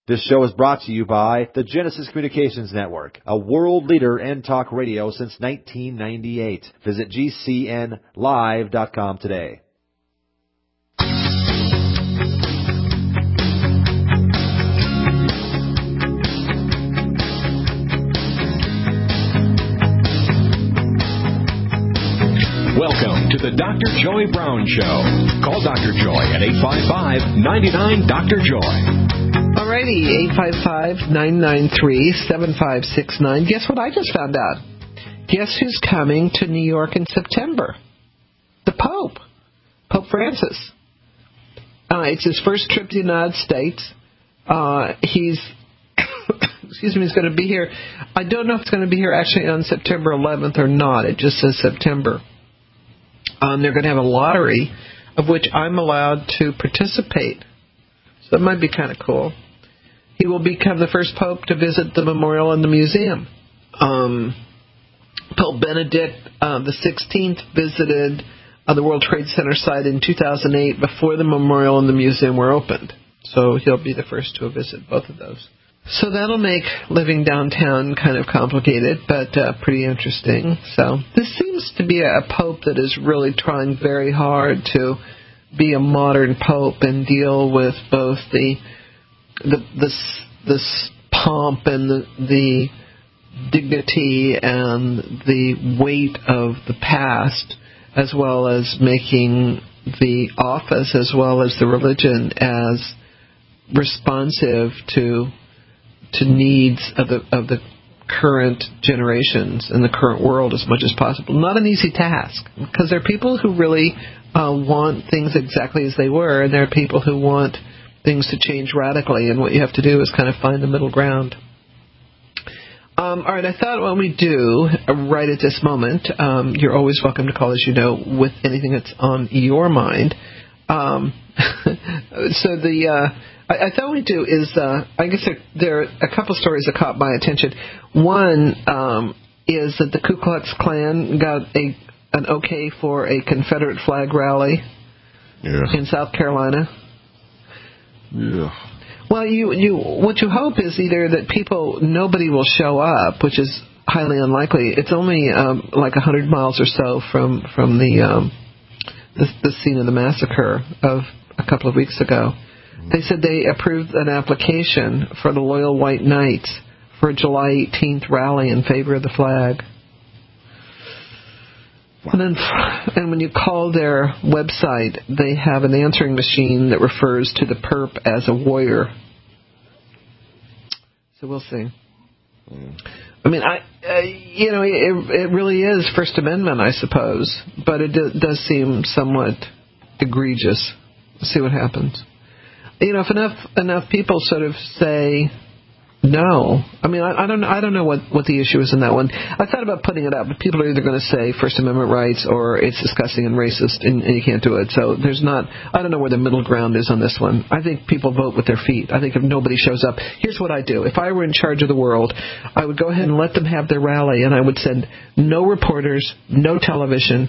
This show is brought to you by the Genesis Communications Network, a world leader in talk radio since 1998. Visit GCNlive.com today. Welcome to the Dr. Joy Brown Show. Call Dr. Joy at 855-99-DR-JOY. Alrighty, 855-993-7569. Guess what I just found out? Guess who's coming to New York in September? The Pope. Pope Francis. It's his first trip to the United States. He's going to be here. I don't know if it's going to be here actually on September 11th or not. It just says September. They're going to have a lottery of which I'm allowed to participate. So that might be kind of cool. He will become the first pope to visit the memorial and the museum. Pope Benedict the 16th visited the World Trade Center site in 2008 before the memorial and the museum were opened. So he'll be the first to visit both of those. So that'll make living downtown kind of complicated, but pretty interesting. So this seems to be a pope that is really trying very hard to be a modern pope and deal with both the pomp and the dignity and the weight of the past, as well as making the office as well as the religion as responsive to needs of the current generations and the current world as much as possible. Not an easy task, because there are people who really want things exactly as they were, and there are people who want things to change radically, and what you have to do is kind of find the middle ground. All right, I thought what we do right at this moment, you're always welcome to call, as you know, with anything that's on your mind. I thought we'd do is, I guess there are a couple stories that caught my attention. One is that the Ku Klux Klan got an okay for a Confederate flag rally in South Carolina. Yeah. Well, what you hope is either that nobody will show up, which is highly unlikely. It's only like 100 miles or so from the scene of the massacre of a couple of weeks ago. They said they approved an application for the Loyal White Knights for a July 18th rally in favor of the flag. Wow. And when you call their website, they have an answering machine that refers to the perp as a warrior. So we'll see. I mean, it really is First Amendment, I suppose, but it does seem somewhat egregious. We'll see what happens. If enough people sort of say no, I mean, I don't know what the issue is in that one. I thought about putting it up, but people are either going to say First Amendment rights or it's disgusting and racist and you can't do it. So I don't know where the middle ground is on this one. I think people vote with their feet. I think if nobody shows up, here's what I do. If I were in charge of the world, I would go ahead and let them have their rally, and I would send no reporters, no television.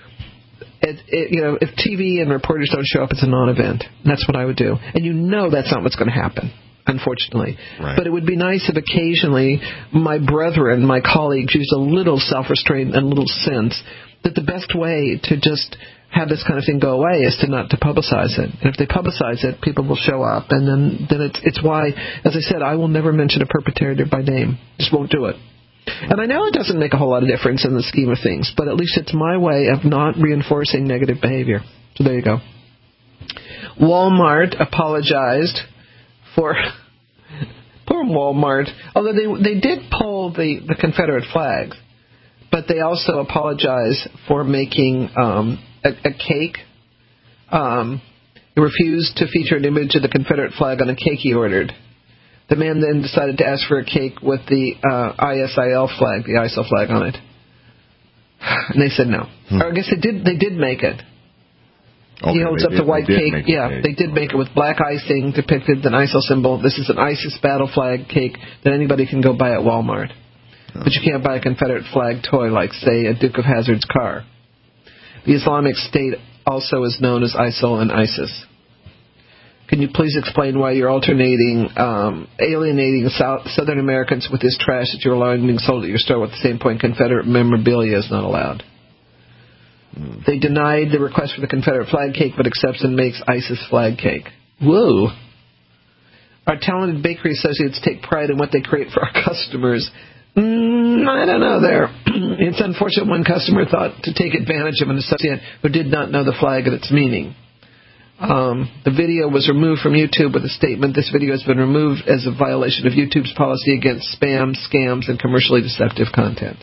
If TV and reporters don't show up, it's a non-event. That's what I would do. And that's not what's going to happen, unfortunately. Right. But it would be nice if occasionally my brethren, my colleagues, used a little self-restraint and a little sense that the best way to just have this kind of thing go away is to not to publicize it. And if they publicize it, people will show up. And then it's why, as I said, I will never mention a perpetrator by name. Just won't do it. And I know it doesn't make a whole lot of difference in the scheme of things, but at least it's my way of not reinforcing negative behavior. So there you go. Walmart apologized for... Poor Walmart. Although they did pull the Confederate flag, but they also apologized for making a cake. They refused to feature an image of the Confederate flag on a cake he ordered. The man then decided to ask for a cake with the ISIL flag, the ISIL flag on it. And they said no. Or I guess they did make it. Okay, he holds up the white cake. Yeah, they did make it with black icing depicted an ISIL symbol. This is an ISIS battle flag cake that anybody can go buy at Walmart. But you can't buy a Confederate flag toy like, say, a Duke of Hazzard's car. The Islamic State also is known as ISIL and ISIS. Can you please explain why you're alienating Southern Americans with this trash that you're allowing being sold at your store? At the same point, Confederate memorabilia is not allowed. They denied the request for the Confederate flag cake, but accepts and makes ISIS flag cake. Whoa. Our talented bakery associates take pride in what they create for our customers. I don't know there. It's unfortunate one customer thought to take advantage of an associate who did not know the flag and its meaning. The video was removed from YouTube with a statement, this video has been removed as a violation of YouTube's policy against spam, scams, and commercially deceptive content.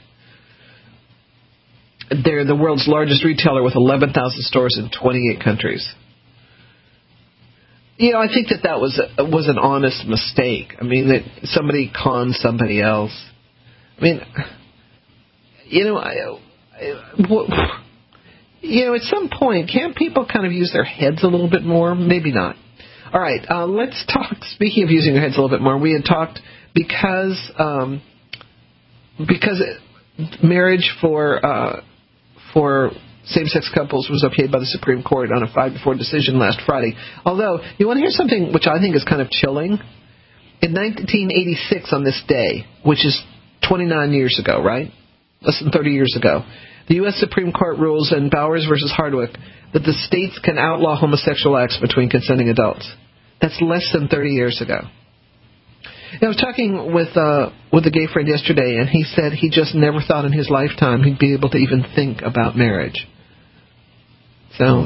They're the world's largest retailer with 11,000 stores in 28 countries. You know, I think that was an honest mistake. I mean, that somebody conned somebody else. I mean, at some point, can't people kind of use their heads a little bit more? Maybe not. All right, let's talk. Speaking of using your heads a little bit more, we had talked because marriage for same-sex couples was okayed by the Supreme Court on a 5-4 decision last Friday. Although, you want to hear something which I think is kind of chilling? In 1986, on this day, which is 29 years ago, right? Less than 30 years ago, the U.S. Supreme Court rules in Bowers v. Hardwick that the states can outlaw homosexual acts between consenting adults. That's less than 30 years ago. I was talking with a gay friend yesterday, and he said he just never thought in his lifetime he'd be able to even think about marriage. So,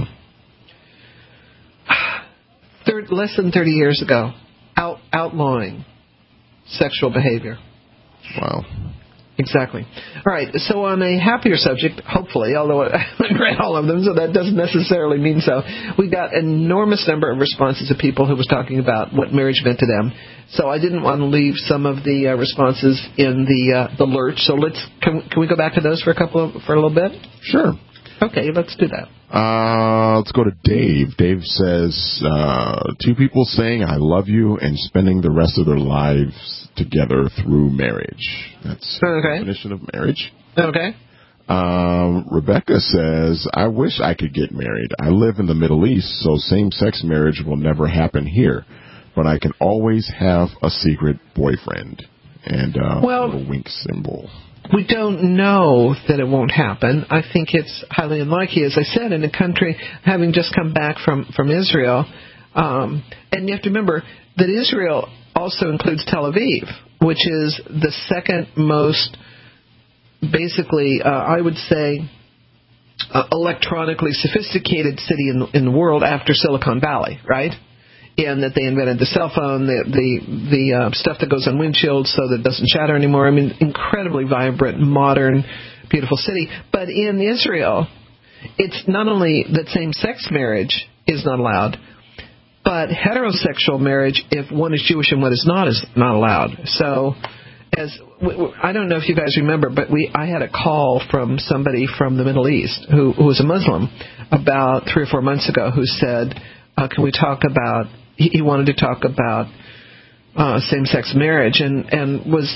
less than 30 years ago, outlawing sexual behavior. Wow. Exactly. All right, so on a happier subject, hopefully, although I haven't read all of them, so that doesn't necessarily mean so, we got an enormous number of responses of people who was talking about what marriage meant to them. So I didn't want to leave some of the responses in the lurch. So can we go back to those for a little bit? Sure. Okay, let's do that. Let's go to Dave. Dave says, two people saying I love you and spending the rest of their lives together through marriage. That's the definition of marriage. Okay. Rebecca says, I wish I could get married. I live in the Middle East, so same-sex marriage will never happen here. But I can always have a secret boyfriend. And a little wink symbol. We don't know that it won't happen. I think it's highly unlikely. As I said, in a country having just come back from Israel, and you have to remember that Israel also includes Tel Aviv, which is the second most, basically, I would say, electronically sophisticated city in the world after Silicon Valley, right? And that they invented the cell phone, the stuff that goes on windshields so that it doesn't shatter anymore. I mean, incredibly vibrant, modern, beautiful city. But in Israel, it's not only that same-sex marriage is not allowed, but heterosexual marriage, if one is Jewish and one is not allowed. So, I don't know if you guys remember, but I had a call from somebody from the Middle East who was a Muslim about 3 or 4 months ago who said, can we talk about... He wanted to talk about same-sex marriage and was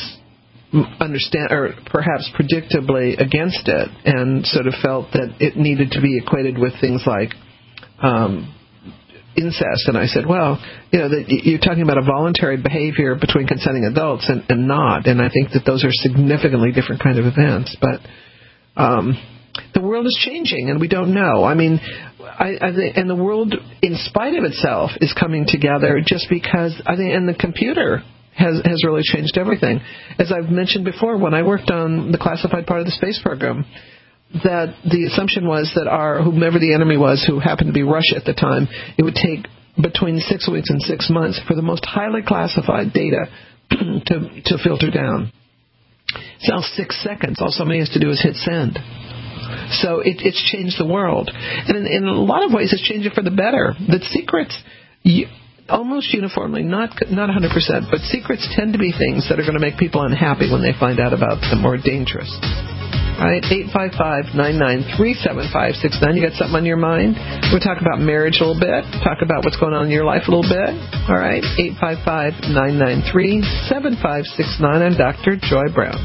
perhaps predictably against it, and sort of felt that it needed to be equated with things like incest. And I said, well, you're talking about a voluntary behavior between consenting adults and not, and I think that those are significantly different kind of events. But the world is changing, and we don't know. I mean, and the world, in spite of itself, is coming together just because, I think, and the computer has really changed everything. As I've mentioned before, when I worked on the classified part of the space program, that the assumption was that whomever the enemy was, who happened to be Russia at the time, it would take between 6 weeks and 6 months for the most highly classified data to filter down. It's now 6 seconds. All somebody has to do is hit send. So it's changed the world. And in a lot of ways, it's changed it for the better. The secrets, almost uniformly, not 100%, but secrets tend to be things that are going to make people unhappy when they find out about them, or dangerous. All right, 855-993-7569. You got something on your mind? We'll talk about marriage a little bit, talk about what's going on in your life a little bit. All right, 855-993-7569. I'm Dr. Joy Brown.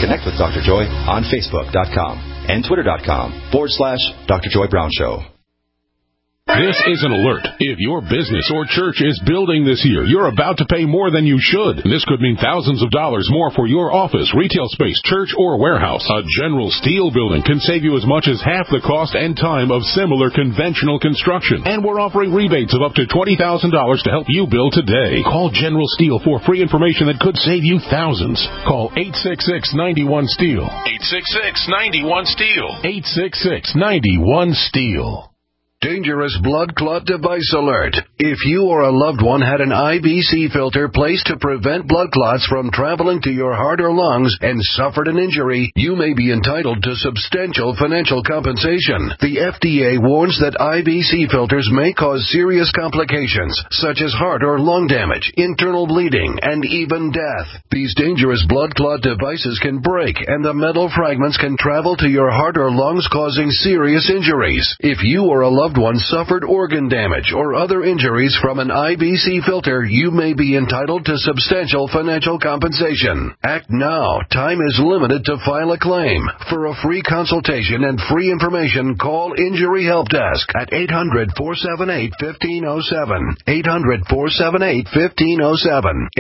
Connect with Dr. Joy on Facebook.com and Twitter.com/Dr. Joy Brown Show. This is an alert. If your business or church is building this year, you're about to pay more than you should. This could mean thousands of dollars more for your office, retail space, church, or warehouse. A General Steel building can save you as much as half the cost and time of similar conventional construction. And we're offering rebates of up to $20,000 to help you build today. Call General Steel for free information that could save you thousands. Call 866-91-STEEL. 866-91-STEEL. 866-91-STEEL. Dangerous blood clot device alert. If you or a loved one had an IBC filter placed to prevent blood clots from traveling to your heart or lungs and suffered an injury, you may be entitled to substantial financial compensation. The FDA warns that IBC filters may cause serious complications, such as heart or lung damage, internal bleeding, and even death. These dangerous blood clot devices can break, and the metal fragments can travel to your heart or lungs, causing serious injuries. If you or a loved one suffered organ damage or other injuries from an IBC filter, you may be entitled to substantial financial compensation. Act now. Time is limited to file a claim. For a free consultation and free information, call Injury Help Desk at 800-478-1507. 800-478-1507.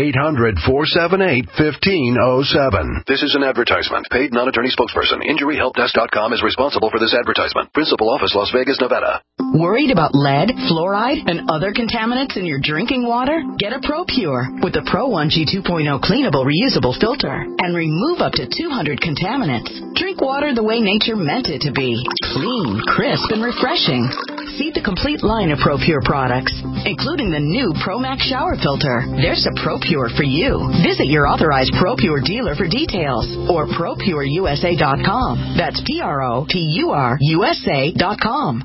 800-478-1507. This is an advertisement. Paid non-attorney spokesperson. InjuryHelpDesk.com is responsible for this advertisement. Principal office, Las Vegas, Nevada. Worried about lead, fluoride, and other contaminants in your drinking water? Get a ProPure with the Pro 1G 2.0 cleanable reusable filter and remove up to 200 contaminants. Drink water the way nature meant it to be. Clean, crisp, and refreshing. See the complete line of ProPure products, including the new ProMax shower filter. There's a ProPure for you. Visit your authorized ProPure dealer for details or ProPureUSA.com. That's ProPureUSA.com.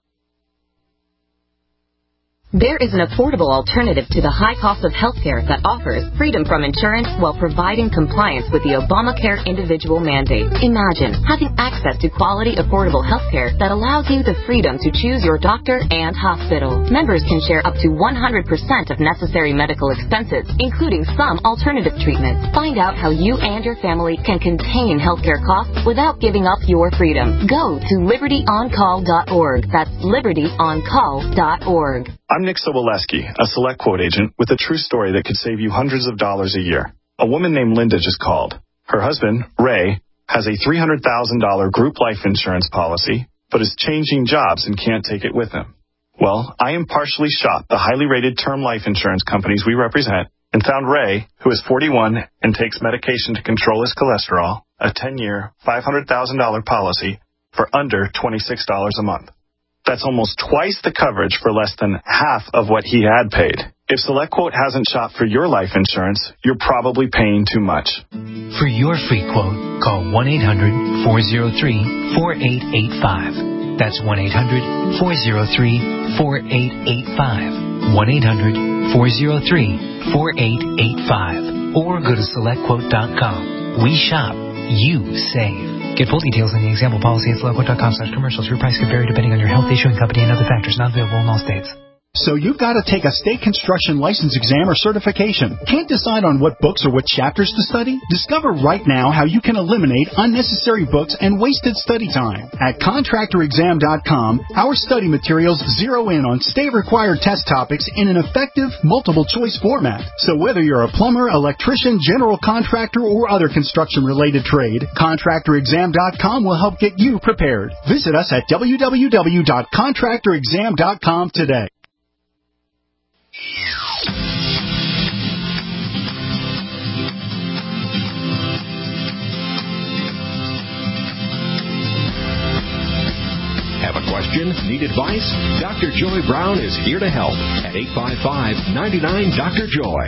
There is an affordable alternative to the high cost of healthcare that offers freedom from insurance while providing compliance with the Obamacare individual mandate. Imagine having access to quality, affordable healthcare that allows you the freedom to choose your doctor and hospital. Members can share up to 100% of necessary medical expenses, including some alternative treatments. Find out how you and your family can contain healthcare costs without giving up your freedom. Go to libertyoncall.org. That's libertyoncall.org. I'm Nick Soboleski, a Select Quote agent with a true story that could save you hundreds of dollars a year. A woman named Linda just called. Her husband, Ray, has a $300,000 group life insurance policy, but is changing jobs and can't take it with him. Well, I impartially shopped the highly rated term life insurance companies we represent and found Ray, who is 41 and takes medication to control his cholesterol, a 10-year, $500,000 policy for under $26 a month. That's almost twice the coverage for less than half of what he had paid. If SelectQuote hasn't shopped for your life insurance, you're probably paying too much. For your free quote, call 1-800-403-4885. That's 1-800-403-4885. 1-800-403-4885. Or go to SelectQuote.com. We shop, you save. Get full details on the example policy at SelectQuote.com/commercials. Your price could vary depending on your health, issuing company, and other factors. Not available in all states. So you've got to take a state construction license exam or certification. Can't decide on what books or what chapters to study? Discover right now how you can eliminate unnecessary books and wasted study time. At ContractorExam.com, our study materials zero in on state-required test topics in an effective, multiple-choice format. So whether you're a plumber, electrician, general contractor, or other construction-related trade, ContractorExam.com will help get you prepared. Visit us at www.ContractorExam.com today. Have a question? Need advice? Dr. Joy Brown is here to help at 855-99-DR-JOY.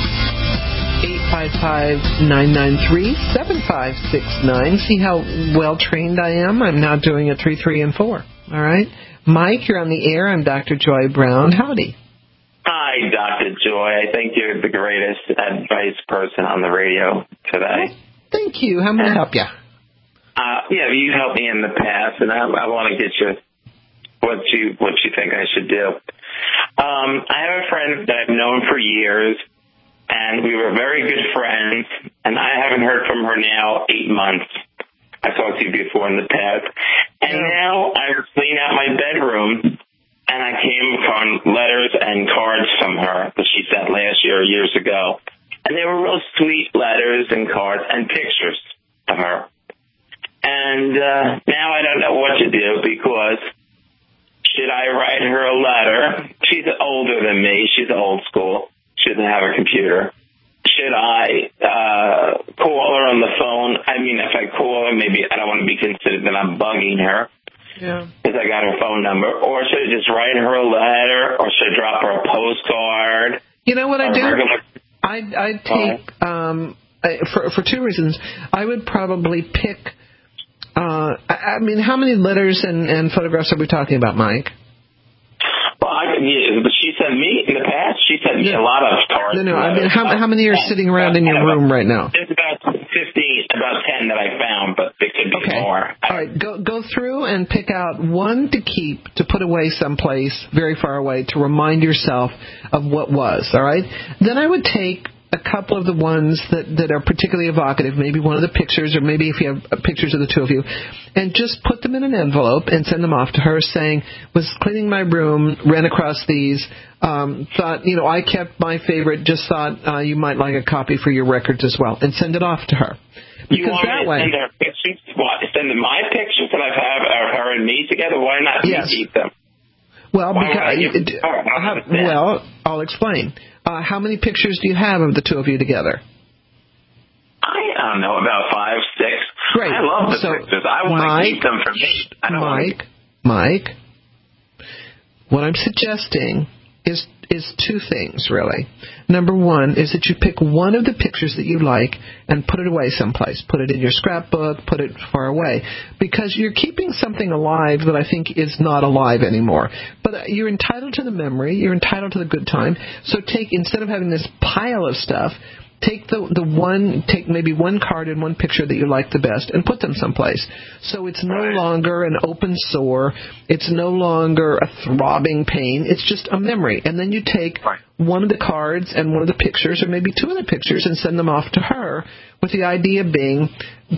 855-993-7569. See how well-trained I am? I'm now doing it 3, 3, and 4. All right? Mike, you're on the air. I'm Dr. Joy Brown. Howdy. Hi, Dr. Joy. I think you're the greatest advice person on the radio today. Thank you. How may I help you? Yeah, you helped me in the past, and I want to get you what you think I should do. I have a friend that I've known for years, and we were very good friends, and I haven't heard from her now 8 months. I talked to you before in the past. And now I was cleaning out my bedroom, and I came upon letters and cards from her that she sent last year or years ago. And they were real sweet letters and cards and pictures of her. And now I don't know what to do, because should I write her a letter? She's older than me. She's old school. She doesn't have a computer. Should I call her on the phone? I mean, if I call her, maybe I don't want to be considered that I'm bugging her. Yeah. Because I got her phone number. Or should I just write her a letter? Or should I drop her a postcard? You know what I do? I'd take, for two reasons. I would probably pick, I mean, how many letters and photographs are we talking about, Mike? Well, she sent me in the past. She sent me a lot of cards. No. I mean, how many are sitting around in your room right now? There's about 15, about 10 that I found, but there could be more. All right, go through and pick out one to keep, to put away someplace very far away, to remind yourself of what was. All right. Then I would take a couple of the ones that are particularly evocative, maybe one of the pictures, or maybe if you have pictures of the two of you, and just put them in an envelope and send them off to her saying, was cleaning my room, ran across these, thought, I kept my favorite, just thought you might like a copy for your records as well, and send it off to her. Because you want that me to way, send her pictures? What, send my pictures that I have her and me together? Why not me keep them? Well, I'll explain. How many pictures do you have of the two of you together? I don't know, about 5, 6. Great. I love the pictures. I want to keep them for me. I don't Mike, what I'm suggesting is two things, really. Number one is that you pick one of the pictures that you like and put it away someplace. Put it in your scrapbook, put it far away. Because you're keeping something alive that I think is not alive anymore. But you're entitled to the memory, you're entitled to the good time. So instead of having this pile of stuff, take take maybe one card and one picture that you like the best and put them someplace. So it's no longer an open sore. It's no longer a throbbing pain. It's just a memory. And then you take one of the cards and one of the pictures, or maybe two of the pictures, and send them off to her, with the idea being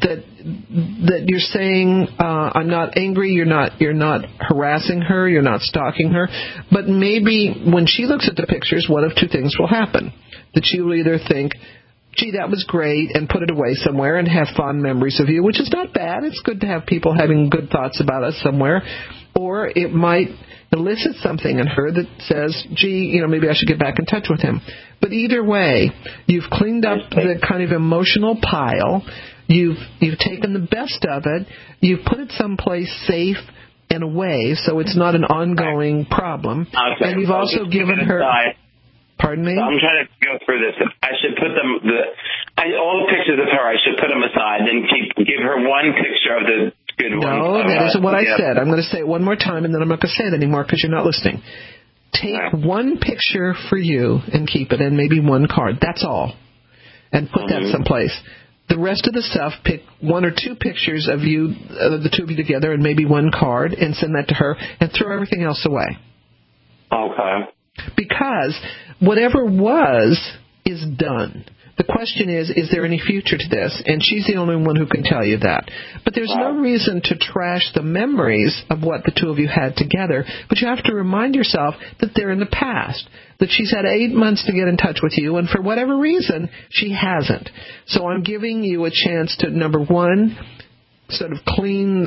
that you're saying, I'm not angry, you're not harassing her, you're not stalking her, but maybe when she looks at the pictures, one of two things will happen. That she will either think, gee, that was great, and put it away somewhere and have fond memories of you, which is not bad. It's good to have people having good thoughts about us somewhere. Or it might elicit something in her that says, gee, maybe I should get back in touch with him. But either way, you've cleaned up the kind of emotional pile. You've taken the best of it. You've put it someplace safe and away, so it's not an ongoing problem. Okay. And you've also given her... Pardon me? So I'm trying to go through this. I should put them, all the pictures of her, I should put them aside, then give her one picture of the good one. No, that isn't what I said. I'm going to say it one more time, and then I'm not going to say it anymore because you're not listening. Take one picture for you and keep it, and maybe one card. That's all. And put that someplace. The rest of the stuff, pick one or two pictures of you, the two of you together, and maybe one card, and send that to her, and throw everything else away. Okay. Because whatever was is done. The question is there any future to this? And she's the only one who can tell you that. But there's no reason to trash the memories of what the two of you had together, but you have to remind yourself that they're in the past, that she's had 8 months to get in touch with you, and for whatever reason, she hasn't. So I'm giving you a chance to, number one, sort of clear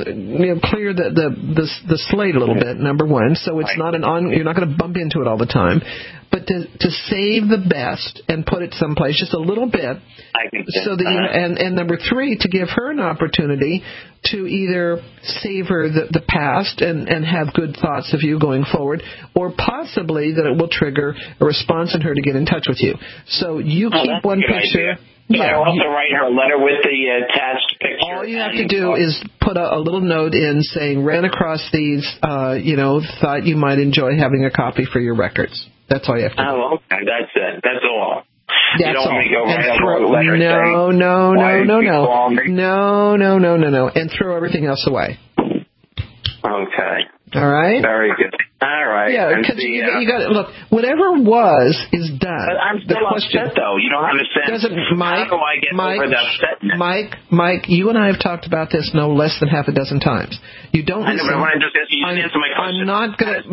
the slate a little bit, number one, so it's not you're not going to bump into it all the time, but to save the best and put it someplace just a little bit, so that and number three, to give her an opportunity to either savor the past and have good thoughts of you going forward, or possibly that it will trigger a response in her to get in touch with you. So you keep one picture. I also write her a letter with the attached picture. All you have to do is put a little note in saying, ran across these, thought you might enjoy having a copy for your records. That's all you have to do. Oh, okay. That's it. That's all. That's you don't all. want me to go and write a letter No. And throw everything else away. Okay. All right? Very good. All right. Yeah, because you got look. Whatever was is done. But I'm still upset, though. You don't understand. How do I get over the upsetness? Mike, you and I have talked about this no less than half a dozen times. You don't. I know, but when I just answer my question. I'm not gonna,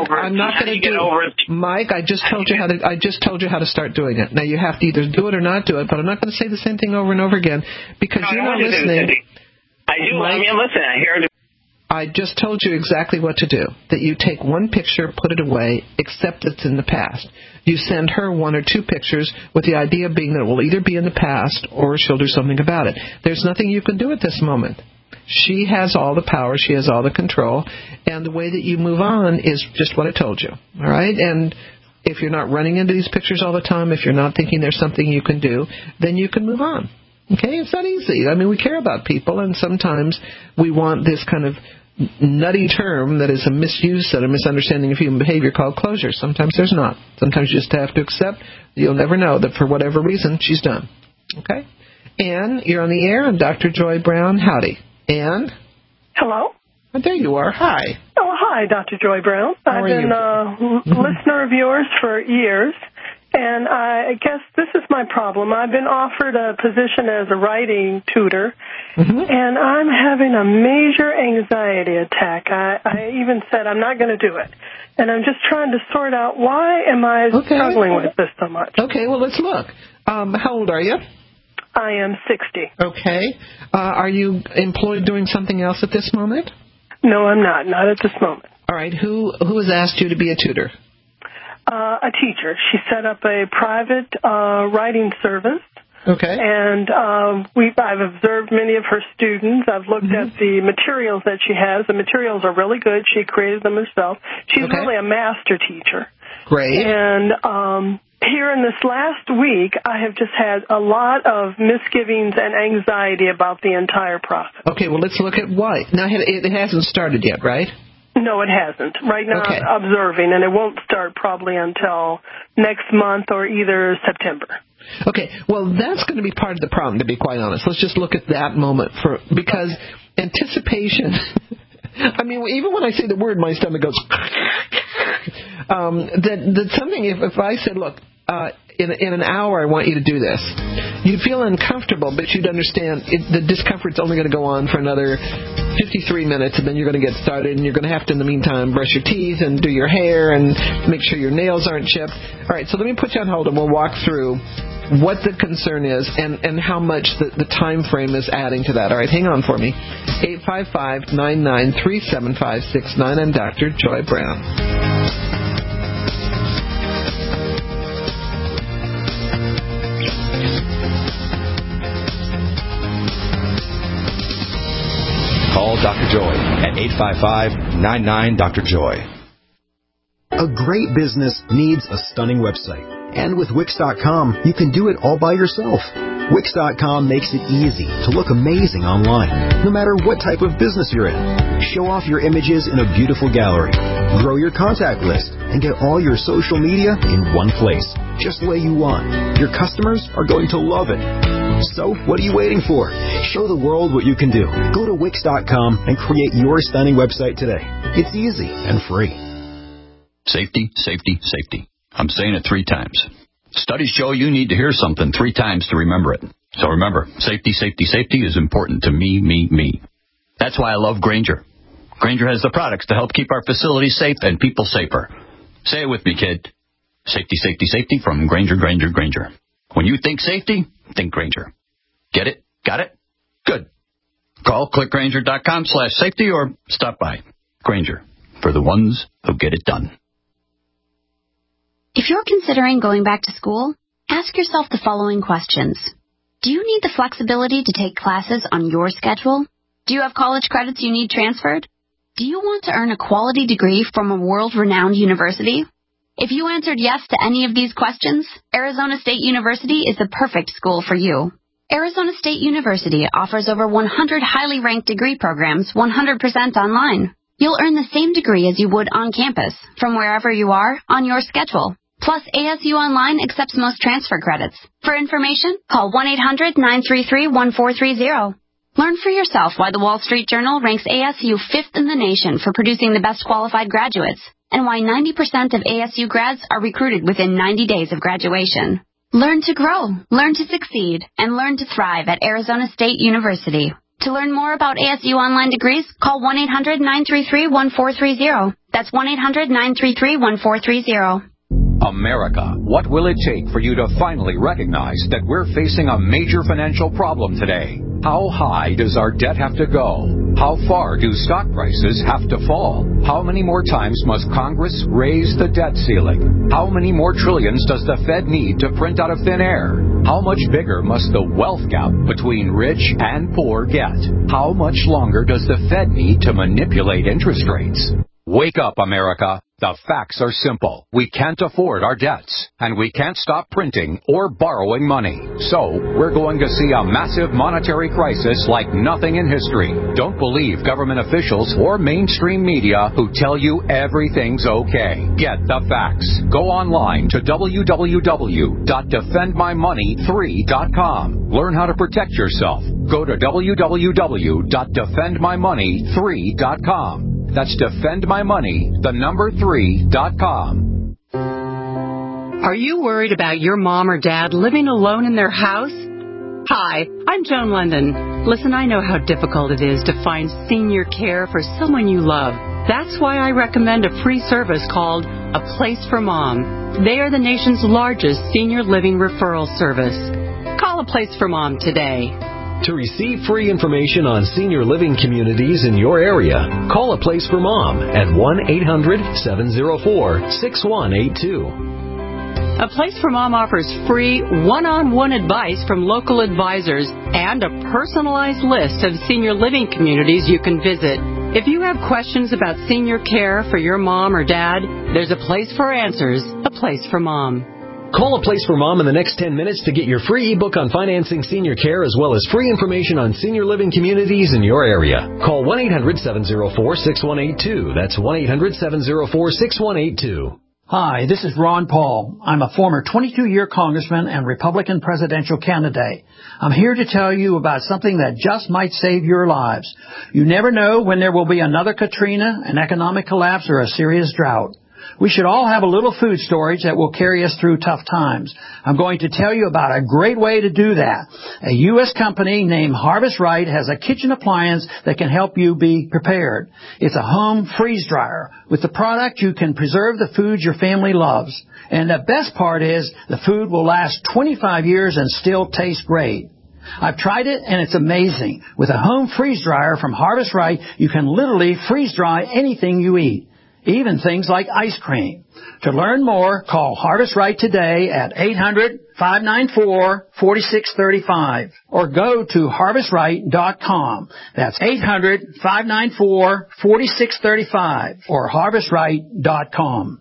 Mike. I just told you how to. I just told you how to start doing it. Now you have to either do it or not do it. But I'm not going to say the same thing over and over again because you're not listening. I do. Mike, I mean, listen. I hear it. I just told you exactly what to do, that you take one picture, put it away, accept it's in the past. You send her one or two pictures with the idea being that it will either be in the past or she'll do something about it. There's nothing you can do at this moment. She has all the power. She has all the control. And the way that you move on is just what I told you. All right? And if you're not running into these pictures all the time, if you're not thinking there's something you can do, then you can move on. Okay? It's not easy. I mean, we care about people, and sometimes we want this kind of nutty term that is a misuse and a misunderstanding of human behavior called closure. Sometimes there's not. Sometimes you just have to accept you'll never know that for whatever reason she's done. Okay? Anne, you're on the air. I'm Dr. Joy Brown. Howdy. Anne? Hello? Oh, there you are. Hi. Oh, hi, Dr. Joy Brown. I've been a listener of yours for years, and I guess this is my problem. I've been offered a position as a writing tutor, and I'm having a major anxiety attack. I even said I'm not going to do it, and I'm just trying to sort out why am I struggling with this so much. Okay, well, let's look. How old are you? I am 60. Okay. Are you employed doing something else at this moment? No, I'm not. Not at this moment. All right. Who has asked you to be a tutor? A teacher. She set up a private writing service. Okay. And I've observed many of her students. I've looked at the materials that she has. The materials are really good. She created them herself. She's really a master teacher. Great. And here in this last week, I have just had a lot of misgivings and anxiety about the entire process. Okay, well, let's look at why. Now, it hasn't started yet, right? No, it hasn't. Right now, I'm observing, and it won't start probably until next month or either September. Okay, well, that's going to be part of the problem, to be quite honest. Let's just look at that moment because anticipation. I mean, even when I say the word, my stomach goes. That something. If I said, look, in an hour, I want you to do this, you'd feel uncomfortable, but you'd understand the discomfort's only going to go on for another 53 minutes, and then you're going to get started, and you're going to have to, in the meantime, brush your teeth and do your hair and make sure your nails aren't chipped. All right, so let me put you on hold, and we'll walk through what the concern is and how much the time frame is adding to that. All right, hang on for me. 855-993-7569. I'm Dr. Joy Brown. Call Dr. Joy at 855-99-DR-JOY. A great business needs a stunning website. And with Wix.com, you can do it all by yourself. Wix.com makes it easy to look amazing online, no matter what type of business you're in. Show off your images in a beautiful gallery. Grow your contact list and get all your social media in one place, just the way you want. Your customers are going to love it. So, what are you waiting for? Show the world what you can do. Go to Wix.com and create your stunning website today. It's easy and free. Safety, safety, safety. I'm saying it 3 times. Studies show you need to hear something 3 times to remember it. So remember, safety, safety, safety is important to me. That's why I love Grainger. Grainger has the products to help keep our facilities safe and people safer. Say it with me, kid. Safety, safety, safety from Grainger, Grainger, Grainger. When you think safety, think Grainger. Get it? Got it? Good. Call clickgrainger.com/safety or stop by. Grainger, for the ones who get it done. If you're considering going back to school, ask yourself the following questions. Do you need the flexibility to take classes on your schedule? Do you have college credits you need transferred? Do you want to earn a quality degree from a world-renowned university? If you answered yes to any of these questions, Arizona State University is the perfect school for you. Arizona State University offers over 100 highly ranked degree programs 100% online. You'll earn the same degree as you would on campus, from wherever you are, on your schedule. Plus, ASU Online accepts most transfer credits. For information, call 1-800-933-1430. Learn for yourself why the Wall Street Journal ranks ASU 5th in the nation for producing the best qualified graduates. and why 90% of ASU grads are recruited within 90 days of graduation. Learn to grow, learn to succeed, and learn to thrive at Arizona State University. To learn more about ASU online degrees, call 1-800-933-1430. That's 1-800-933-1430. America, what will it take for you to finally recognize that we're facing a major financial problem today? How high does our debt have to go? How far do stock prices have to fall? How many more times must Congress raise the debt ceiling? How many more trillions does the Fed need to print out of thin air? How much bigger must the wealth gap between rich and poor get? How much longer does the Fed need to manipulate interest rates? Wake up, America. The facts are simple. We can't afford our debts, and we can't stop printing or borrowing money. So, we're going to see a massive monetary crisis like nothing in history. Don't believe government officials or mainstream media who tell you everything's okay. Get the facts. Go online to www.defendmymoney3.com. Learn how to protect yourself. Go to www.defendmymoney3.com. That's defendmymoney3.com. Are you worried about your mom or dad living alone in their house? Hi, I'm Joan London. Listen, I know how difficult it is to find senior care for someone you love. That's why I recommend a free service called A Place for Mom. They are the nation's largest senior living referral service. Call A Place for Mom today. To receive free information on senior living communities in your area, call A Place for Mom at 1-800-704-6182. A Place for Mom offers free one-on-one advice from local advisors and a personalized list of senior living communities you can visit. If you have questions about senior care for your mom or dad, there's a place for answers, A Place for Mom. Call A Place for Mom in the next 10 minutes to get your free ebook on financing senior care as well as free information on senior living communities in your area. Call 1-800-704-6182. That's 1-800-704-6182. Hi, this is Ron Paul. I'm a former 22-year congressman and Republican presidential candidate. I'm here to tell you about something that just might save your lives. You never know when there will be another Katrina, an economic collapse, or a serious drought. We should all have a little food storage that will carry us through tough times. I'm going to tell you about a great way to do that. A U.S. company named Harvest Right has a kitchen appliance that can help you be prepared. It's a home freeze dryer. With the product, you can preserve the food your family loves. And the best part is the food will last 25 years and still taste great. I've tried it, and it's amazing. With a home freeze dryer from Harvest Right, you can literally freeze dry anything you eat, even things like ice cream. To learn more, call Harvest Right today at 800-594-4635 or go to harvestright.com. That's 800-594-4635 or harvestright.com.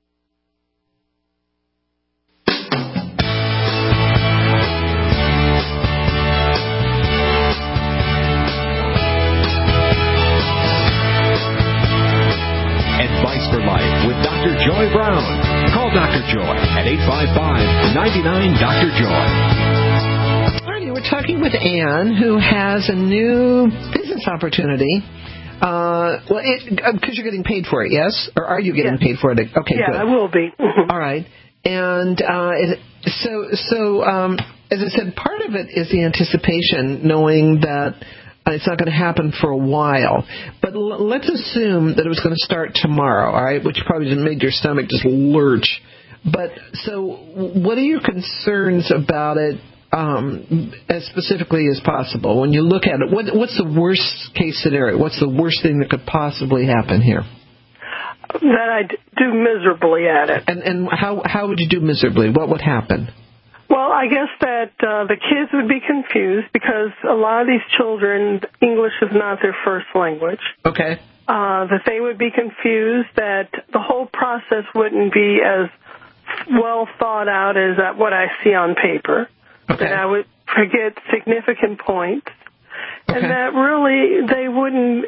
Advice for Life with Dr. Joy Brown. Call Dr. Joy at 855-99-DR-JOY. We're talking with Ann, who has a new business opportunity. Because you're getting paid for it, yes? Or are you getting paid for it? Okay, yeah, good. I will be. All right. And so as I said, part of it is the anticipation, knowing that it's not going to happen for a while. But let's assume that it was going to start tomorrow, all right, which probably just made your stomach just lurch. But so what are your concerns about it as specifically as possible? When you look at it, what's the worst case scenario? What's the worst thing that could possibly happen here? That I do miserably at it. And how would you do miserably? What would happen? Well, I guess that the kids would be confused because a lot of these children, English is not their first language. Okay. That they would be confused, that the whole process wouldn't be as well thought out as what I see on paper. Okay. That I would forget significant points. Okay. And that really they wouldn't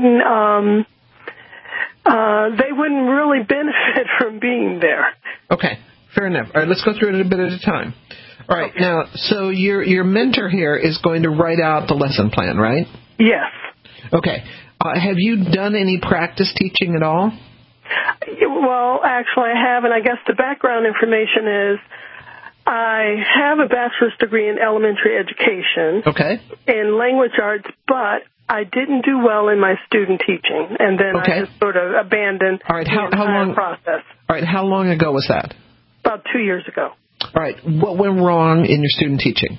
really benefit from being there. Okay. Fair enough. All right, let's go through it a bit at a time. All right, okay. Now, so your mentor here is going to write out the lesson plan, right? Yes. Okay. Have you done any practice teaching at all? Well, actually, I have, and I guess the background information is I have a bachelor's degree in elementary education. Okay. In language arts, but I didn't do well in my student teaching, and then I just sort of abandoned the entire process. All right, how long ago was that? About 2 years ago. All right, what went wrong in your student teaching?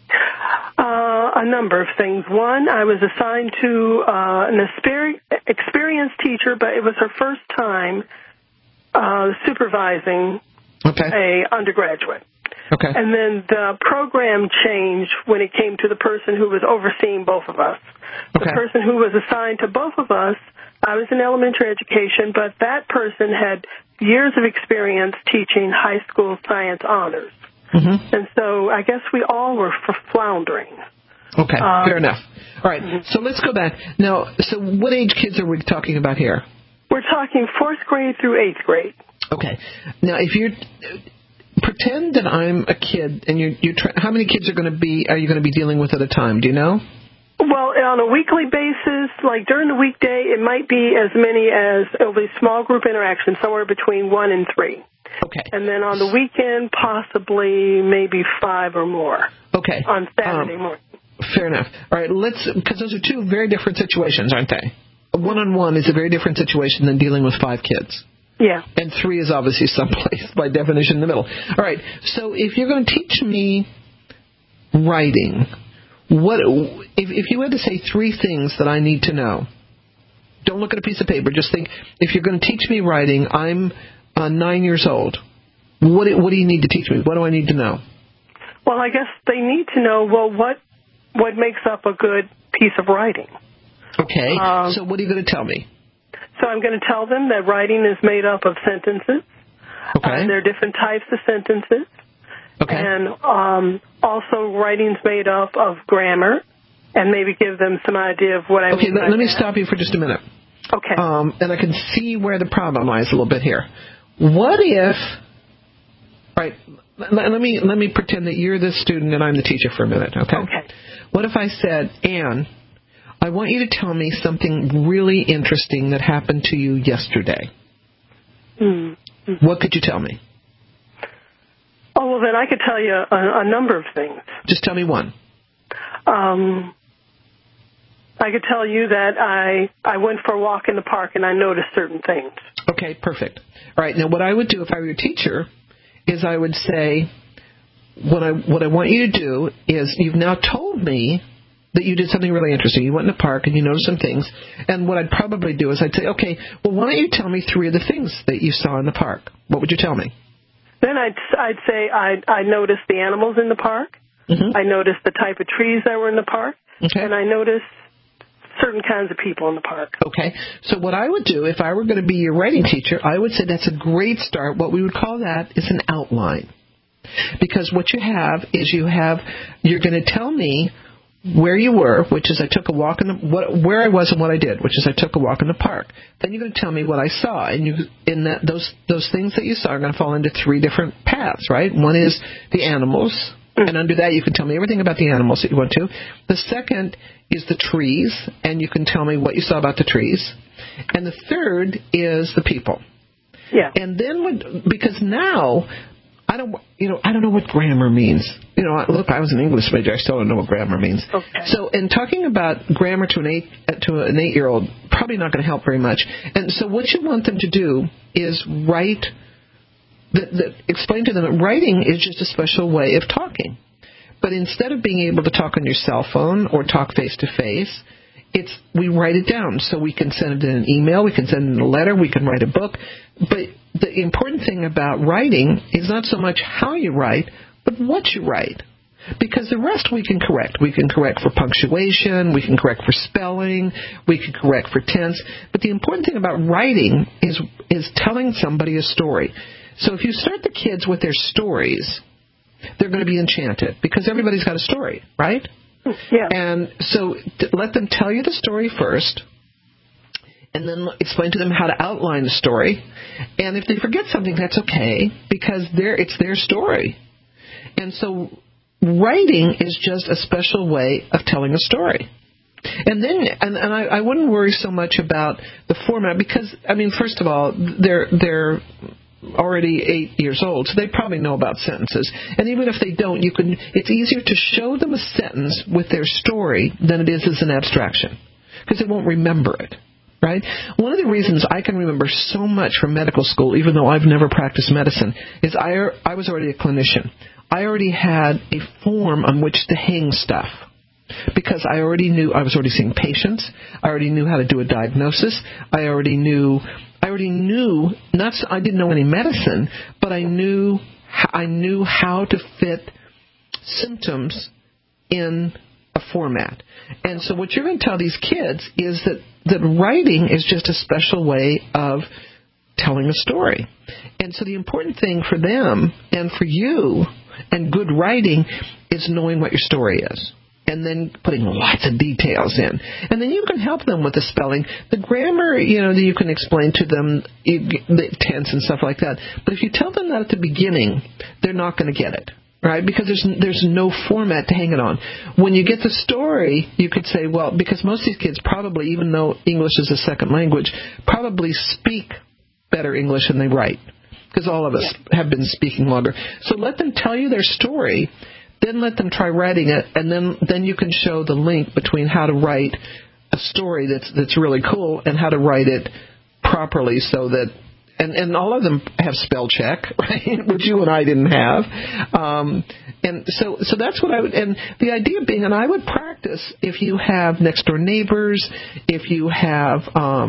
A number of things. One, I was assigned to an experienced teacher, but it was her first time supervising a undergraduate. Okay. And then the program changed when it came to the person who was overseeing both of us. The person who was assigned to both of us, I was in elementary education, but that person had years of experience teaching high school science honors. Mm-hmm. And so I guess we all were floundering. Okay, fair enough. All right, so let's go back. Now, so what age kids are we talking about here? We're talking 4th grade through 8th grade. Okay. Now, if you're... Pretend that I'm a kid, and how many kids are you going to be dealing with at a time? Do you know? Well, on a weekly basis, like during the weekday, it might be as many as it'll be small group interactions, somewhere between 1 and 3. Okay. And then on the weekend, possibly maybe 5 or more. Okay. On Saturday morning. Fair enough. All right, because those are two very different situations, aren't they? A one-on-one is a very different situation than dealing with 5 kids. Yeah. And 3 is obviously someplace, by definition, in the middle. All right, so if you're going to teach me writing, if you had to say 3 things that I need to know, don't look at a piece of paper, just think, if you're going to teach me writing, I'm 9 years old, what do you need to teach me? What do I need to know? Well, I guess they need to know, what makes up a good piece of writing. Okay, so what are you going to tell me? So I'm going to tell them that writing is made up of sentences. Okay. There are different types of sentences. Okay. And also writing's made up of grammar, and maybe give them some idea of what I mean. Okay, let me stop you for just a minute. Okay. And I can see where the problem lies a little bit here. What if... All right, let me pretend that you're the student and I'm the teacher for a minute, okay? Okay. What if I said, Anne, I want you to tell me something really interesting that happened to you yesterday. Mm-hmm. What could you tell me? Oh, well, then I could tell you a number of things. Just tell me one. I could tell you that I went for a walk in the park and I noticed certain things. Okay, perfect. All right, now what I would do if I were your teacher is I would say, what I want you to do is, you've now told me that you did something really interesting. You went in the park and you noticed some things. And what I'd probably do is I'd say, okay, well, why don't you tell me 3 of the things that you saw in the park? What would you tell me? Then I'd say I noticed the animals in the park. Mm-hmm. I noticed the type of trees that were in the park. Okay. And I noticed certain kinds of people in the park. Okay. So what I would do, if I were going to be your writing teacher, I would say that's a great start. What we would call that is an outline. Because what you have is you're going to tell me where you were, which is I took a walk where I was and what I did, which is I took a walk in the park. Then you're going to tell me what I saw, and those things that you saw are going to fall into 3 different paths, right? One is the animals, and under that you can tell me everything about the animals that you went to. The second is the trees, and you can tell me what you saw about the trees. And the third is the people. Yeah. And then because now I don't know what grammar means. Look, I was an English major. I still don't know what grammar means. Okay. So, in talking about grammar to an 8-year-old, probably not going to help very much. And so, what you want them to do is write. Explain to them that writing is just a special way of talking. But instead of being able to talk on your cell phone or talk face to face, we write it down. So we can send it in an email, we can send it in a letter, we can write a book. But the important thing about writing is not so much how you write, but what you write. Because the rest we can correct. We can correct for punctuation, we can correct for spelling, we can correct for tense. But the important thing about writing is telling somebody a story. So if you start the kids with their stories, they're going to be enchanted because everybody's got a story, right? Yeah. And so let them tell you the story first, and then explain to them how to outline the story. And if they forget something, that's okay, because it's their story. And so writing is just a special way of telling a story. And then, and I wouldn't worry so much about the format because, I mean, first of all, they're already 8 years old, so they probably know about sentences. And even if they don't, it's easier to show them a sentence with their story than it is as an abstraction because they won't remember it. Right? One of the reasons I can remember so much from medical school, even though I've never practiced medicine, is I was already a clinician. I already had a form on which to hang stuff because I was already seeing patients. I already knew how to do a diagnosis. I didn't know any medicine, but I knew how to fit symptoms in a format. And so what you're going to tell these kids is that writing is just a special way of telling a story. And so the important thing for them and for you and good writing is knowing what your story is. And then putting lots of details in. And then you can help them with the spelling. The grammar, you can explain to them the tense and stuff like that. But if you tell them that at the beginning, they're not going to get it. Right? Because there's no format to hang it on. When you get the story, you could say, well, because most of these kids probably, even though English is a second language, probably speak better English than they write. Because all of us have been speaking longer. So let them tell you their story, then let them try writing it, and then you can show the link between how to write a story that's really cool and how to write it properly so that and all of them have spell check, right? Which you and I didn't have. And so that's what I would, and the idea being, and I would practice if you have next door neighbors, if you have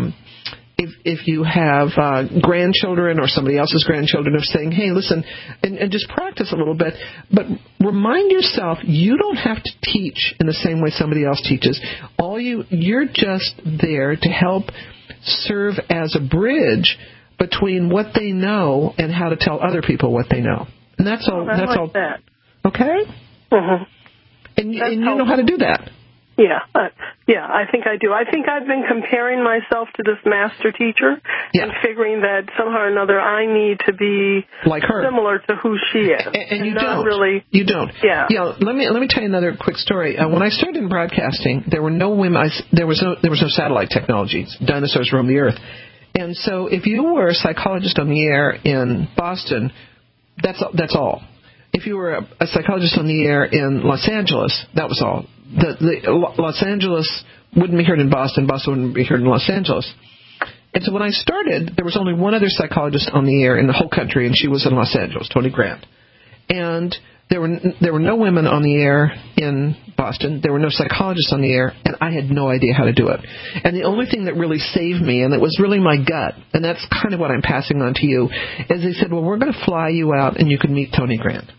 grandchildren or somebody else's grandchildren of saying, hey, listen, and just practice a little bit, but remind yourself you don't have to teach in the same way somebody else teaches. You're just there to help serve as a bridge between what they know and how to tell other people what they know. And that's all. I like that. Okay? Mm-hmm. And you know how to do that. Yeah, I think I do. I think I've been comparing myself to this master teacher and figuring that somehow or another I need to be like her, similar to who she is. And you not don't. Really, you don't. Yeah. Let me tell you another quick story. When I started in broadcasting, there were no women. There was no satellite technology. Dinosaurs roamed the earth. And so if you were a psychologist on the air in Boston, that's all. If you were a psychologist on the air in Los Angeles, that was all. The Los Angeles wouldn't be heard in Boston. Boston wouldn't be heard in Los Angeles. And so when I started, there was only one other psychologist on the air in the whole country, and she was in Los Angeles, Tony Grant. And there were no women on the air in Boston. There were no psychologists on the air, and I had no idea how to do it. And the only thing that really saved me, and it was really my gut, and that's kind of what I'm passing on to you, is they said, well, we're going to fly you out, and you can meet Tony Grant.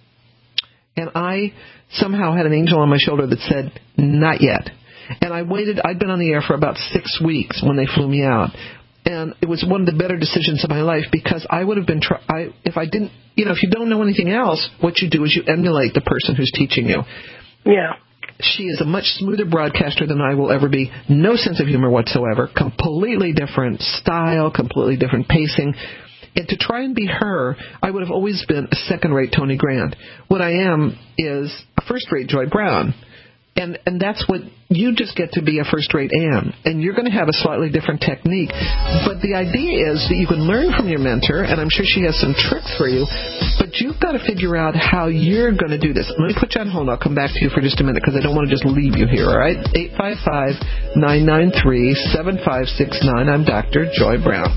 And I somehow had an angel on my shoulder that said, not yet. And I waited. I'd been on the air for about 6 weeks when they flew me out. And it was one of the better decisions of my life because I would have been, if I didn't, if you don't know anything else, what you do is you emulate the person who's teaching you. Yeah. She is a much smoother broadcaster than I will ever be. No sense of humor whatsoever. Completely different style, completely different pacing. And to try and be her, I would have always been a second-rate Tony Grant. What I am is a first-rate Joy Brown. And that's what you just get to be a first-rate Ann. And you're going to have a slightly different technique. But the idea is that you can learn from your mentor, and I'm sure she has some tricks for you, but you've got to figure out how you're going to do this. Let me put you on hold. I'll come back to you for just a minute because I don't want to just leave you here, all right? 855-993-7569. I'm Dr. Joy Brown.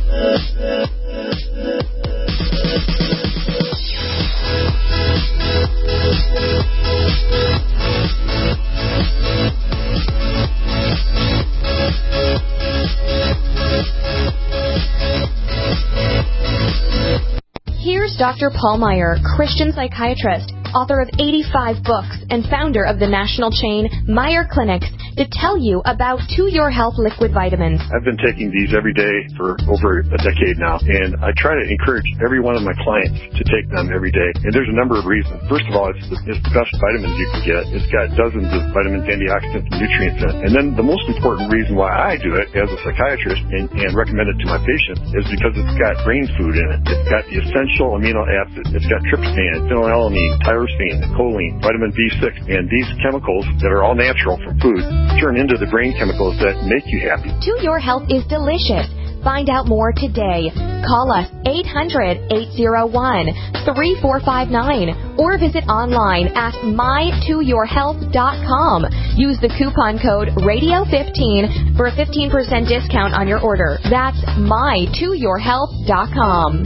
Here's Dr. Paul Meyer, Christian psychiatrist, author of 85 books, and founder of the national chain Meyer Clinics, to tell you about To Your Health liquid vitamins. I've been taking these every day for over a decade now, and I try to encourage every one of my clients to take them every day. And there's a number of reasons. First of all, it's the best vitamins you can get. It's got dozens of vitamins, antioxidants, and nutrients in it. And then the most important reason why I do it as a psychiatrist and recommend it to my patients is because it's got brain food in it. It's got the essential amino acids. It's got tryptophan, phenylalanine, tyrosine, tyrosine, choline, vitamin B6, and these chemicals that are all natural from food turn into the brain chemicals that make you happy. To Your Health is delicious. Find out more today. Call us 800-801-3459 or visit online at mytoyourhealth.com. Use the coupon code RADIO15 for a 15% discount on your order. That's mytoyourhealth.com.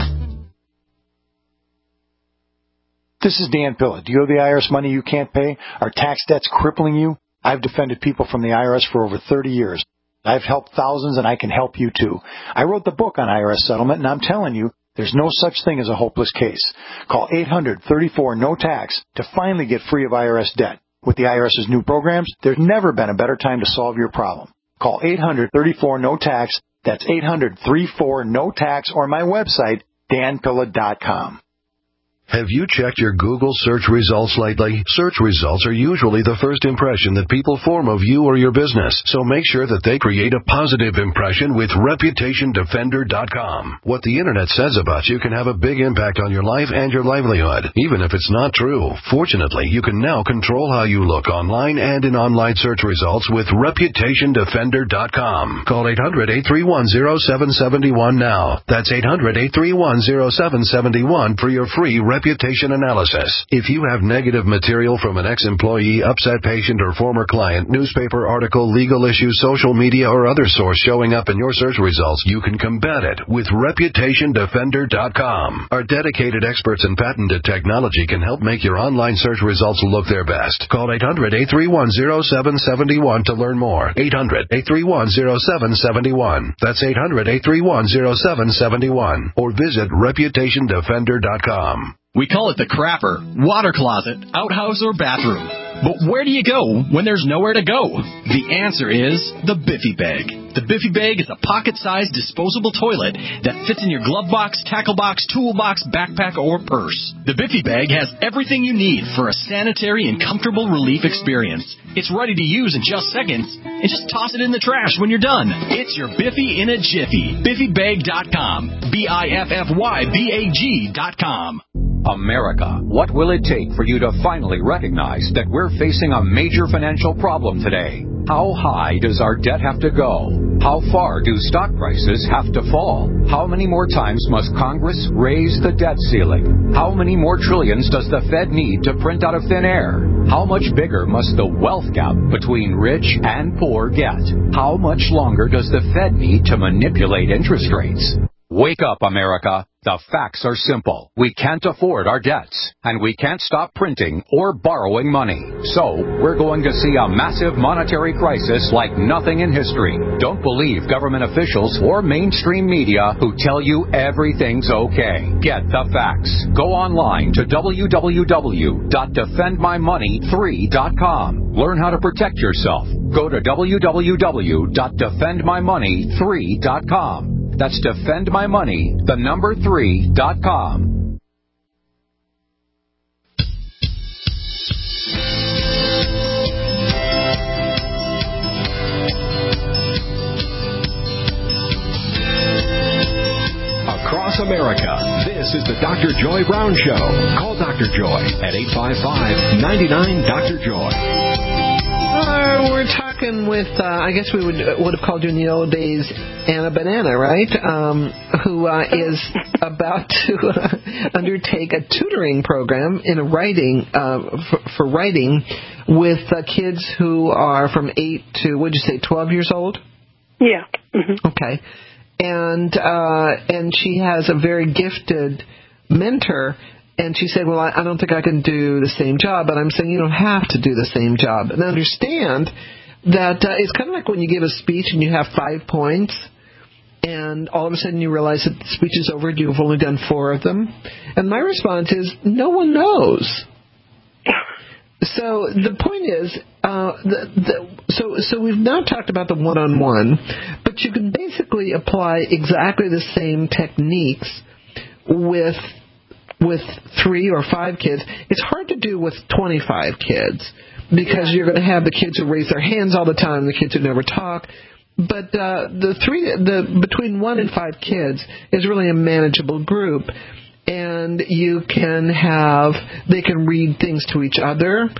This is Dan Pilla. Do you owe the IRS money you can't pay? Are tax debts crippling you? I've defended people from the IRS for over 30 years. I've helped thousands, and I can help you, too. I wrote the book on IRS settlement, and I'm telling you, there's no such thing as a hopeless case. Call 800-34-NO-TAX to finally get free of IRS debt. With the IRS's new programs, there's never been a better time to solve your problem. Call 800-34-NO-TAX. That's 800-34-NO-TAX, or my website, danpilla.com. Have you checked your Google search results lately? Search results are usually the first impression that people form of you or your business, so make sure that they create a positive impression with ReputationDefender.com. What the Internet says about you can have a big impact on your life and your livelihood, even if it's not true. Fortunately, you can now control how you look online and in online search results with ReputationDefender.com. Call 800-831-0771 now. That's 800-831-0771 for your free reputation analysis. If you have negative material from an ex-employee, upset patient, or former client, newspaper article, legal issue, social media, or other source showing up in your search results, you can combat it with ReputationDefender.com. Our dedicated experts in patented technology can help make your online search results look their best. Call 800-831-0771 to learn more. 800-831-0771. That's 800-831-0771. Or visit ReputationDefender.com. We call it the crapper, water closet, outhouse, or bathroom. But where do you go when there's nowhere to go? The answer is the Biffy Bag. The Biffy Bag is a pocket-sized disposable toilet that fits in your glove box, tackle box, toolbox, backpack, or purse. The Biffy Bag has everything you need for a sanitary and comfortable relief experience. It's ready to use in just seconds, and just toss it in the trash when you're done. It's your Biffy in a jiffy. BiffyBag.com. BiffyBag.com. America, what will it take for you to finally recognize that we're facing a major financial problem today? How high does our debt have to go? How far do stock prices have to fall? How many more times must Congress raise the debt ceiling? How many more trillions does the Fed need to print out of thin air? How much bigger must the wealth gap between rich and poor get? How much longer does the Fed need to manipulate interest rates? Wake up, America. The facts are simple. We can't afford our debts, and we can't stop printing or borrowing money. So, we're going to see a massive monetary crisis like nothing in history. Don't believe government officials or mainstream media who tell you everything's okay. Get the facts. Go online to www.defendmymoney3.com. Learn how to protect yourself. Go to www.defendmymoney3.com. That's defendmymoney, the number 3.com. Across America, this is the Dr. Joy Brown Show. Call Dr. Joy at 855-99-DR-JOY. We're talking with, I guess we would have called you in the old days, Anna Banana, right? Who is about to undertake a tutoring program in a writing for writing with kids who are from 8 to, what did you say, 12 years old? Yeah. Mm-hmm. Okay. And she has a very gifted mentor. And she said, well, I don't think I can do the same job. But I'm saying you don't have to do the same job. And understand that it's kind of like when you give a speech and you have 5 points. And all of a sudden you realize that the speech is over and you've only done 4 of them. And my response is, no one knows. So the point is, so we've now talked about the one-on-one. But you can basically apply exactly the same techniques with 3 or 5 kids. It's hard to do with 25 kids because you're going to have the kids who raise their hands all the time, the kids who never talk. But between 1 and 5 kids is really a manageable group. And and they can read things to each other,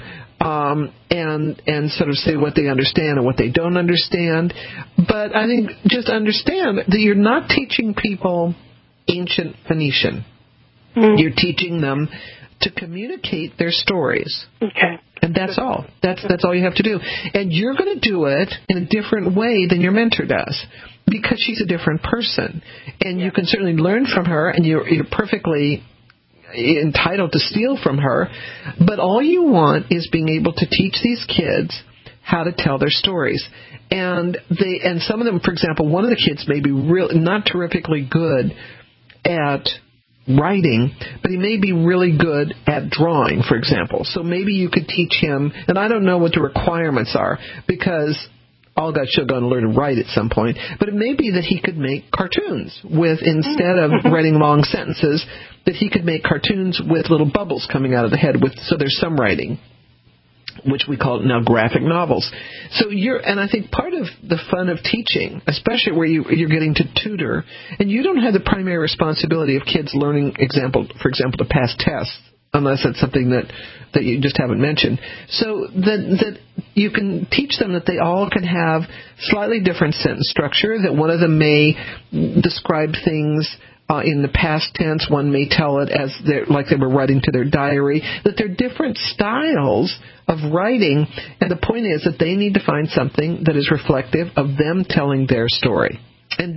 and sort of say what they understand and what they don't understand. But I think just understand that you're not teaching people ancient Phoenician. You're teaching them to communicate their stories. Okay. And that's all. That's all you have to do. And you're going to do it in a different way than your mentor does, because she's a different person. And you can certainly learn from her, and you're perfectly entitled to steal from her. But all you want is being able to teach these kids how to tell their stories. And some of them, for example, one of the kids may be not terrifically good at writing, but he may be really good at drawing, for example. So maybe you could teach him, and I don't know what the requirements are, because all God's children are going to learn to write at some point, but it may be that he could make cartoons instead of writing long sentences, that he could make cartoons with little bubbles coming out of the head, so there's some writing, which we call now graphic novels. So and I think part of the fun of teaching, especially where you're getting to tutor, and you don't have the primary responsibility of kids learning, for example, to pass tests, unless it's something that you just haven't mentioned. So that you can teach them that they all can have slightly different sentence structure, that one of them may describe things in the past tense, one may tell it as like they were writing to their diary, that they're different styles of writing, and the point is that they need to find something that is reflective of them telling their story. And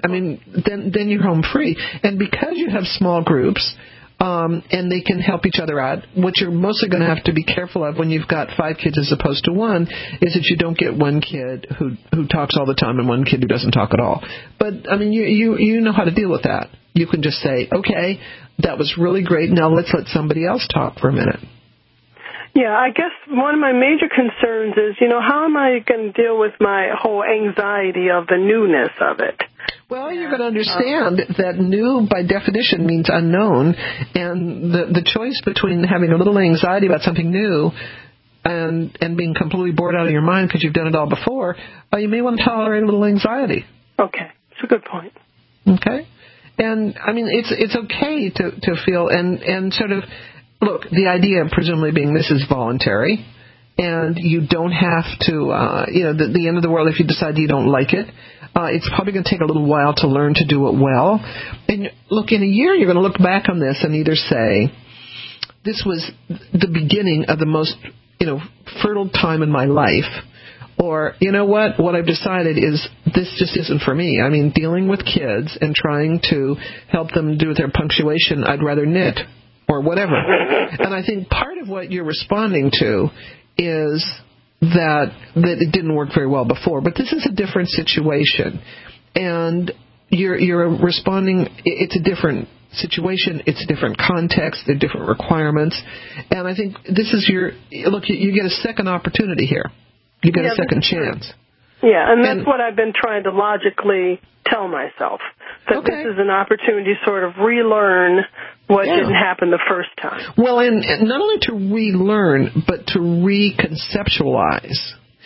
then you're home free. And because you have small groups, and they can help each other out, what you're mostly going to have to be careful of when you've got 5 kids as opposed to 1 is that you don't get one kid who talks all the time and one kid who doesn't talk at all. But, you know how to deal with that. You can just say, okay, that was really great. Now let's let somebody else talk for a minute. Yeah, I guess one of my major concerns is, how am I going to deal with my whole anxiety of the newness of it? Well, you're going to understand that new, by definition, means unknown, and the choice between having a little anxiety about something new and being completely bored out of your mind because you've done it all before, you may want to tolerate a little anxiety. Okay, that's a good point. Okay, and it's okay to feel and sort of look. The idea, presumably, being this is voluntary, and you don't have to. The end of the world if you decide you don't like it. It's probably going to take a little while to learn to do it well. And look, in a year, you're going to look back on this and either say, this was the beginning of the most, fertile time in my life, or, you know what I've decided is this just isn't for me. Dealing with kids and trying to help them do their punctuation, I'd rather knit or whatever. And I think part of what you're responding to is that it didn't work very well before, but this is a different situation, and you're responding. It's a different situation, it's a different context, there are different requirements, and I think this is you get a second opportunity here. You get a second chance. Yeah, and that's what I've been trying to logically tell myself, that this is an opportunity to sort of relearn what didn't happen the first time. Well, and not only to relearn, but to reconceptualize.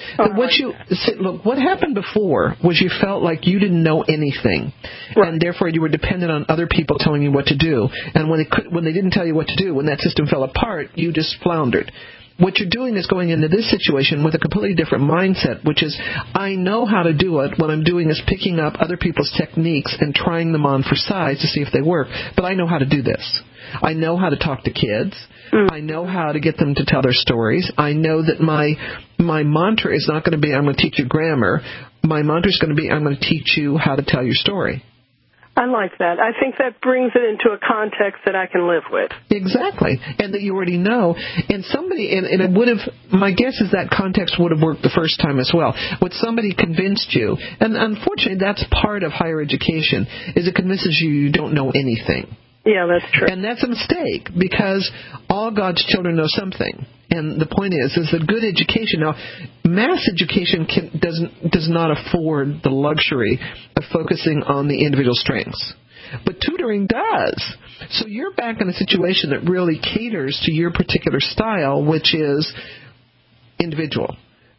What happened before was you felt like you didn't know anything, and therefore you were dependent on other people telling you what to do. And when they didn't tell you what to do, when that system fell apart, you just floundered. What you're doing is going into this situation with a completely different mindset, which is, I know how to do it. What I'm doing is picking up other people's techniques and trying them on for size to see if they work. But I know how to do this. I know how to talk to kids. I know how to get them to tell their stories. I know that my mantra is not going to be, I'm going to teach you grammar. My mantra is going to be, I'm going to teach you how to tell your story. I like that. I think that brings it into a context that I can live with. Exactly. And that you already know. And it would have, my guess is that context would have worked the first time as well. What somebody convinced you, and unfortunately that's part of higher education, is it convinces you don't know anything. Yeah, that's true. And that's a mistake, because all God's children know something. And the point is that good education, now, mass education does not afford the luxury of focusing on the individual strengths. But tutoring does. So you're back in a situation that really caters to your particular style, which is individual.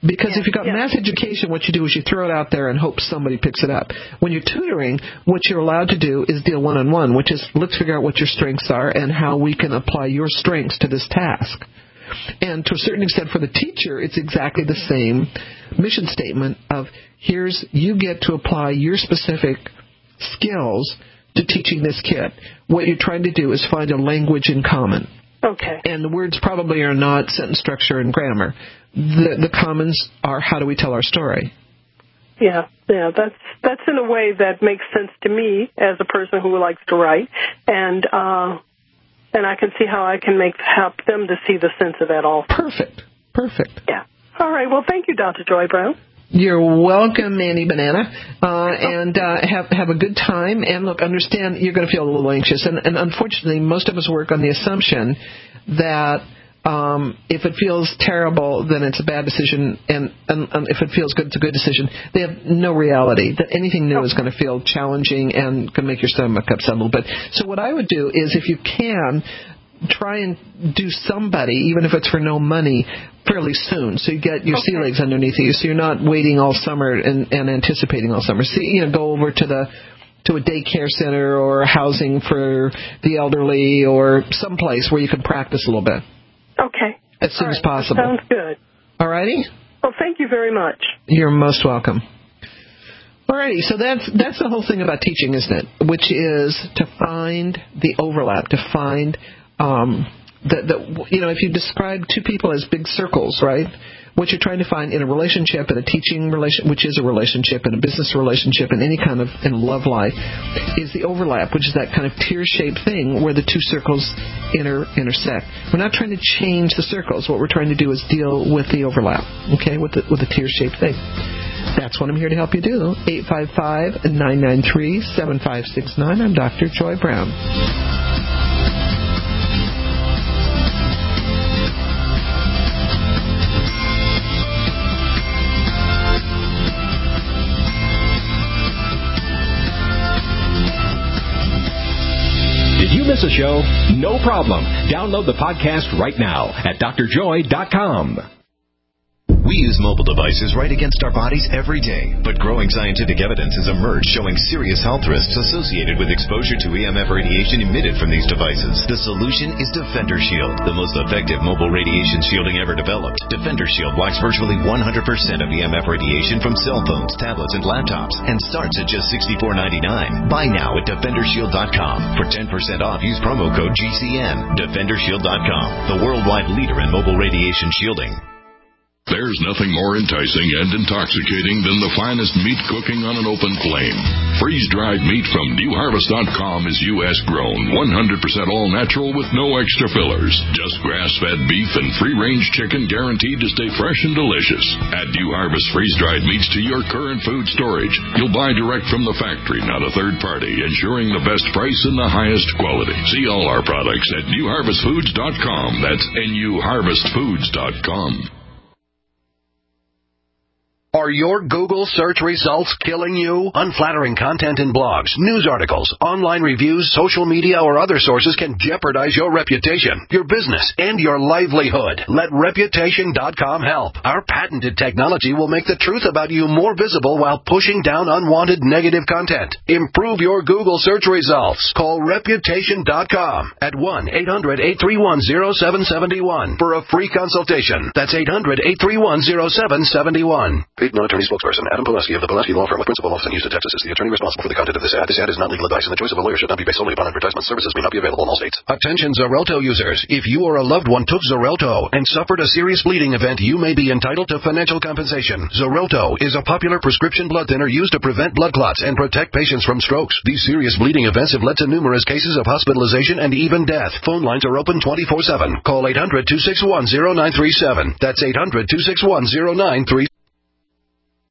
Because if you've got math education, what you do is you throw it out there and hope somebody picks it up. When you're tutoring, what you're allowed to do is deal one-on-one, which is let's figure out what your strengths are and how we can apply your strengths to this task. And to a certain extent for the teacher, it's exactly the same mission statement of you get to apply your specific skills to teaching this kid. What you're trying to do is find a language in common. Okay. And the words probably are not sentence structure and grammar. The commons are how do we tell our story. Yeah, that's in a way that makes sense to me as a person who likes to write, and I can see how I can help them to see the sense of that also. Perfect. Yeah. All right. Well, thank you, Dr. Joy Brown. You're welcome, Manny Banana, and have a good time. And look, understand you're going to feel a little anxious, and unfortunately, most of us work on the assumption that if it feels terrible, then it's a bad decision, and if it feels good, it's a good decision. They have no reality that anything new is going to feel challenging and going to make your stomach upset a little bit. So what I would do is, if you can, try and do somebody, even if it's for no money, fairly soon, so you get your sea legs underneath you, so you're not waiting all summer and anticipating all summer. Go over to a daycare center or housing for the elderly or someplace where you can practice a little bit. Okay. As soon as possible. Sounds good. All righty? Well, thank you very much. You're most welcome. All righty, so that's the whole thing about teaching, isn't it? Which is to find the overlap, to find if you describe two people as big circles, right? What you're trying to find in a relationship, in a teaching relationship, which is a relationship, in a business relationship, in any kind of love life, is the overlap, which is that kind of tear-shaped thing where the two circles intersect. We're not trying to change the circles. What we're trying to do is deal with the overlap, okay, with the tear-shaped thing. That's what I'm here to help you do. 855-993-7569. I'm Dr. Joy Brown. Miss a show? No problem. Download the podcast right now at drjoy.com. We use mobile devices right against our bodies every day, but growing scientific evidence has emerged showing serious health risks associated with exposure to EMF radiation emitted from these devices. The solution is Defender Shield, the most effective mobile radiation shielding ever developed. Defender Shield blocks virtually 100% of EMF radiation from cell phones, tablets, and laptops, and starts at just $64.99. Buy now at DefenderShield.com. For 10% off, use promo code GCN. DefenderShield.com, the worldwide leader in mobile radiation shielding. There's nothing more enticing and intoxicating than the finest meat cooking on an open flame. Freeze-dried meat from NewHarvest.com is U.S. grown, 100% all-natural with no extra fillers. Just grass-fed beef and free-range chicken guaranteed to stay fresh and delicious. Add New Harvest freeze-dried meats to your current food storage. You'll buy direct from the factory, not a third party, ensuring the best price and the highest quality. See all our products at NewHarvestFoods.com. That's NewHarvestFoods.com. Are your Google search results killing you? Unflattering content in blogs, news articles, online reviews, social media, or other sources can jeopardize your reputation, your business, and your livelihood. Let Reputation.com help. Our patented technology will make the truth about you more visible while pushing down unwanted negative content. Improve your Google search results. Call Reputation.com at 1-800-831-0771 for a free consultation. That's 800-831-0771. Paid non-attorney spokesperson Adam Pileski of the Pileski Law Firm with principal office in Houston, Texas is the attorney responsible for the content of this ad. This ad is not legal advice, and the choice of a lawyer should not be based solely upon advertisement. Services may not be available in all states. Attention Xarelto users. If you or a loved one took Xarelto and suffered a serious bleeding event, you may be entitled to financial compensation. Xarelto is a popular prescription blood thinner used to prevent blood clots and protect patients from strokes. These serious bleeding events have led to numerous cases of hospitalization and even death. Phone lines are open 24/7. Call 800-261-0937. That's 800-261-0937.